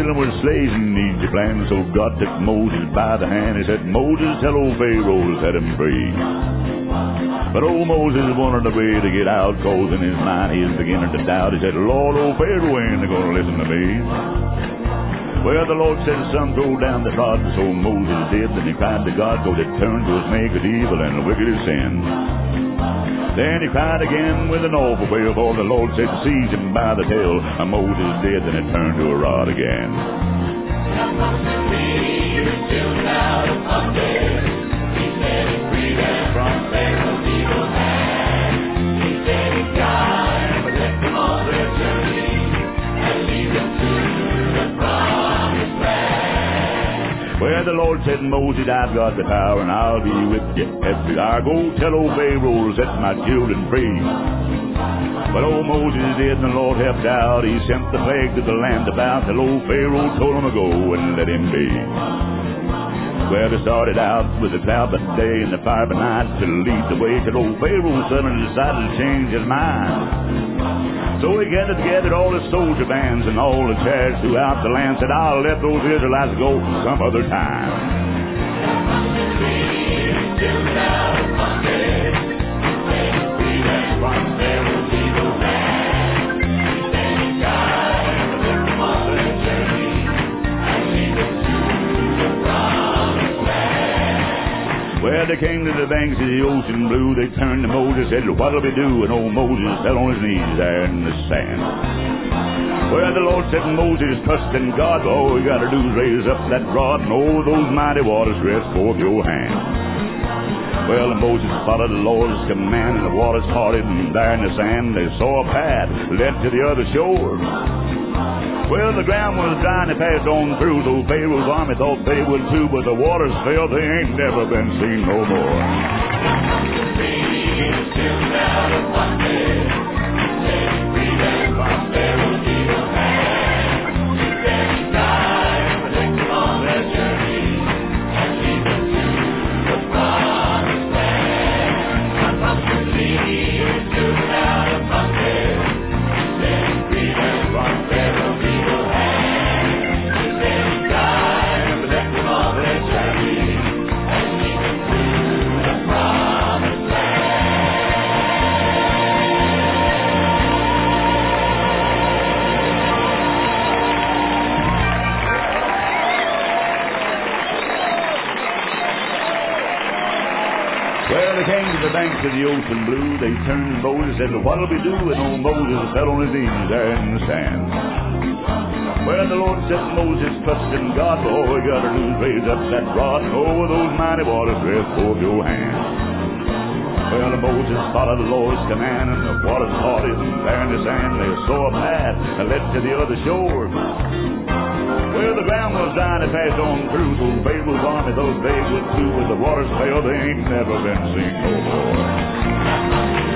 children were slaves in Egypt land, so God took Moses by the hand. He said, Moses, tell old Pharaoh to set him free. But old Moses wanted a way to get out, cause in his mind he was beginning to doubt. He said, Lord, old Pharaoh ain't going to listen to me. Well, the Lord said, son, throw down the rod. So Moses did, and he cried to God, cause it turned to his naked evil and wicked sin. Then he cried again with an awful wail, for the Lord said, seize him by the tail. And Moses did, and it turned to a rod again. Well, the Lord said, Moses, I've got the power, and I'll be with you everywhere I go. Tell old Pharaoh to set my children free. But old Moses did, and the Lord helped out. He sent the plague to the land about, till old Pharaoh told him to go and let him be. Well, it started out with a cloud by day and the fire by night to lead the way, till old Pharaoh suddenly decided to change his mind. So he gathered together all his soldier bands and all the chariots throughout the land, said, I'll let those Israelites go some other time. Well, they came to the banks of the ocean blue. They turned to Moses, said, what'll we do? And old Moses fell on his knees there in the sand. Well, the Lord said, Moses, trust in God. All you got to do is raise up that rod, and all those mighty waters rest forth your hand. Well, and Moses followed the Lord's command, and the waters parted, and there in the sand they saw a path led to the other shore. Well, the ground was dry and they passed on through. Though Pharaoh's army thought they would too, but the waters fell, they ain't never been seen no more. The banks of the ocean blue, they turned to Moses and said, what'll we do? And old Moses fell on his knees there in the sand. Well, the Lord said, Moses, trust in God, for all you got to do is raise up that rod, and over those mighty waters rest forth your hand. Well, Moses followed the Lord's command, and the waters parted, and there in the sand they saw a path that led to the other shore. Well, the ground was dry and it passed on through, so Pharaoh's army thought they would too, but the waters fell, they ain't never been seen no more.